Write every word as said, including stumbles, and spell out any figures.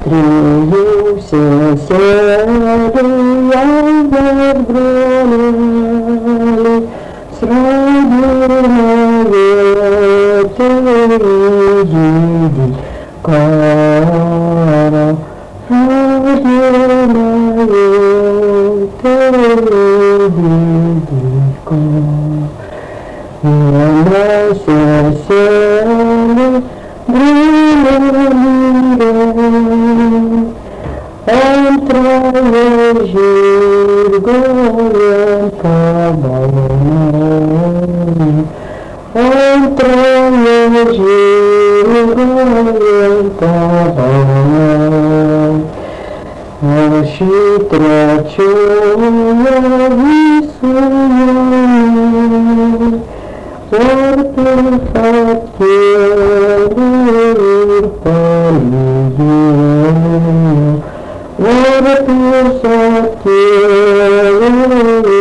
Trijų seserių jaunas broleli, sraigina vietį žydį karą. Sraigina vietį žydį karą. Viena seselė antroje žirgo kabalonė, antroje žirgo kabalonė, o ši trečioje visų jaunė, vartų fakėlė ir palydėjo. Vartus atėjo